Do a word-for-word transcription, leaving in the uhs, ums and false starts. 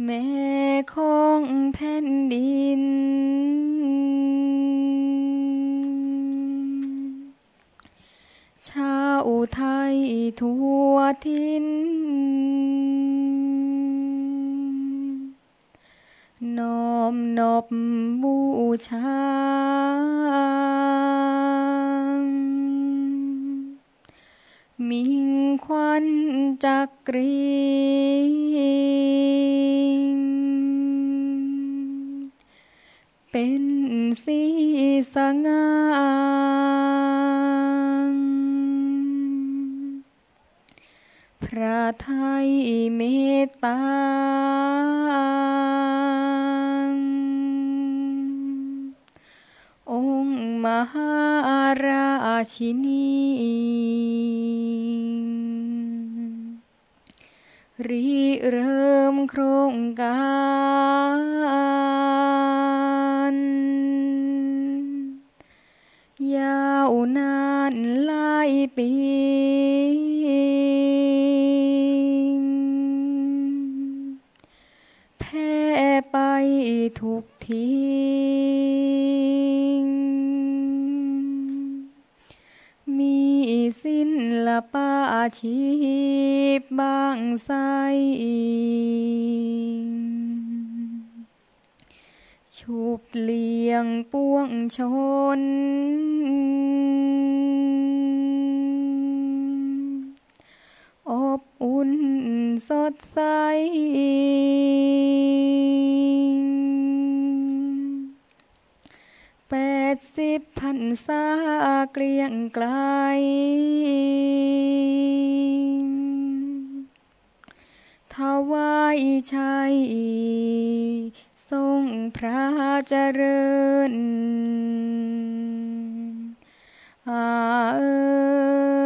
แม่ของแผ่นดินชาวไทยทั่วทินน้อมนบบูชามิ่งขวัญจักรีเป็นสีสง่างพระไทยเมตตาองค์มหาราชินีริเริ่มโครงการยาวนานหลายปีแผ่ไปทุกทิศมีศิลปะอาชีพบางไสชุบเลี้ยงปวงชนอบอุ่นสดใสแปดสิบพรรษาเกลียงไกลถวายชัยทรงพระเจริญอาเอ่